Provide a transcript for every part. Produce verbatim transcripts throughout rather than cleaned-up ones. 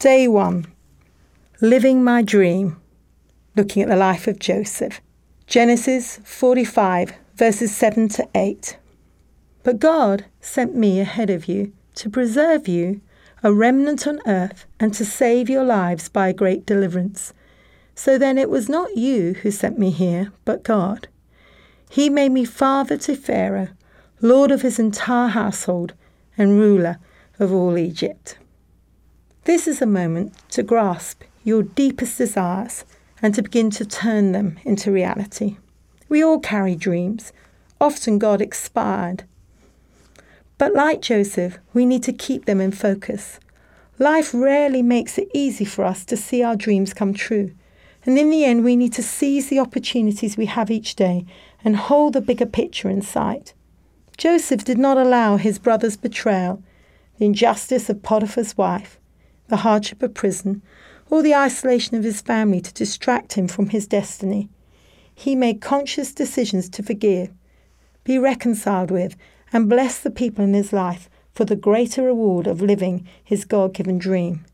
Day one, living my dream, looking at the life of Joseph. Genesis forty-five, verses seven to eight. But God sent me ahead of you to preserve you, a remnant on earth, and to save your lives by a great deliverance. So then it was not you who sent me here, but God. He made me father to Pharaoh, lord of his entire household, and ruler of all Egypt. This is a moment to grasp your deepest desires and to begin to turn them into reality. We all carry dreams, often God-inspired. But like Joseph, we need to keep them in focus. Life rarely makes it easy for us to see our dreams come true. And in the end, we need to seize the opportunities we have each day and hold the bigger picture in sight. Joseph did not allow his brother's betrayal, the injustice of Potiphar's wife, the hardship of prison, or the isolation of his family to distract him from his destiny. He made conscious decisions to forgive, be reconciled with, and bless the people in his life for the greater reward of living his God-given dream.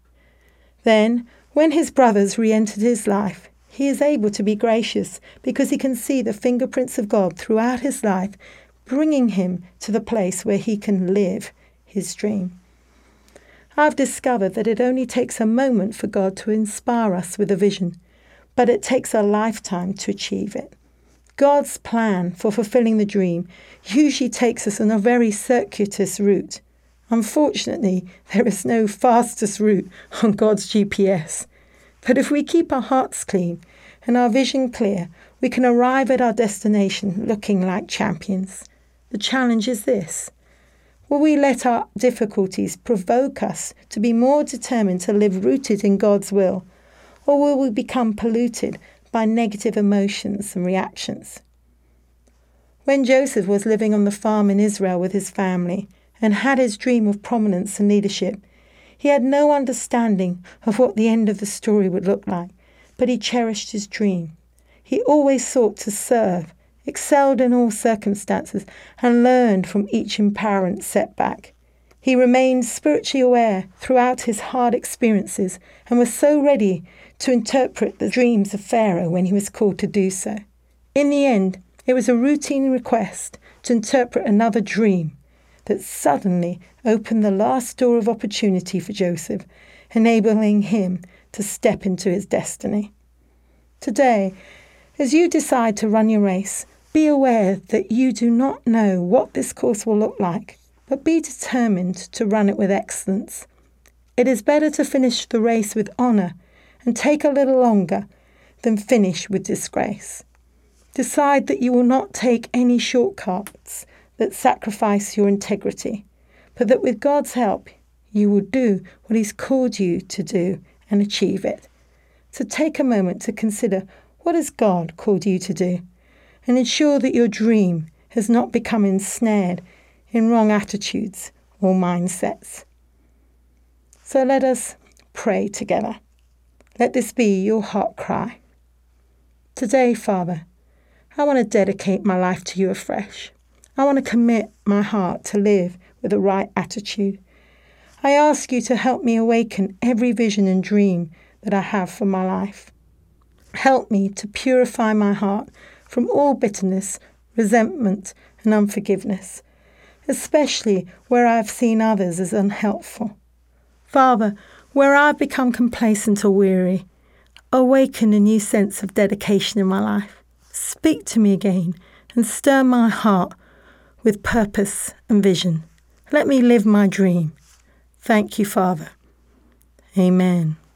Then, when his brothers re-entered his life, he is able to be gracious because he can see the fingerprints of God throughout his life, bringing him to the place where he can live his dream. I've discovered that it only takes a moment for God to inspire us with a vision, but it takes a lifetime to achieve it. God's plan for fulfilling the dream usually takes us on a very circuitous route. Unfortunately, there is no fastest route on God's G P S. But if we keep our hearts clean and our vision clear, we can arrive at our destination looking like champions. The challenge is this. Will we let our difficulties provoke us to be more determined to live rooted in God's will? Or will we become polluted by negative emotions and reactions? When Joseph was living on the farm in Israel with his family and had his dream of prominence and leadership, he had no understanding of what the end of the story would look like, but he cherished his dream. He always sought to serve, excelled in all circumstances, and learned from each empowering setback. He remained spiritually aware throughout his hard experiences and was so ready to interpret the dreams of Pharaoh when he was called to do so. In the end, it was a routine request to interpret another dream that suddenly opened the last door of opportunity for Joseph, enabling him to step into his destiny. Today, as you decide to run your race, be aware that you do not know what this course will look like, but be determined to run it with excellence. It is better to finish the race with honour and take a little longer than finish with disgrace. Decide that you will not take any shortcuts that sacrifice your integrity, but that with God's help, you will do what He's called you to do and achieve it. So take a moment to consider, what has God called you to do? And ensure that your dream has not become ensnared in wrong attitudes or mindsets. So let us pray together. Let this be your heart cry. Today, Father, I want to dedicate my life to you afresh. I want to commit my heart to live with the right attitude. I ask you to help me awaken every vision and dream that I have for my life. Help me to purify my heart from all bitterness, resentment, and unforgiveness, especially where I have seen others as unhelpful. Father, where I've become complacent or weary, awaken a new sense of dedication in my life. Speak to me again and stir my heart with purpose and vision. Let me live my dream. Thank you, Father. Amen.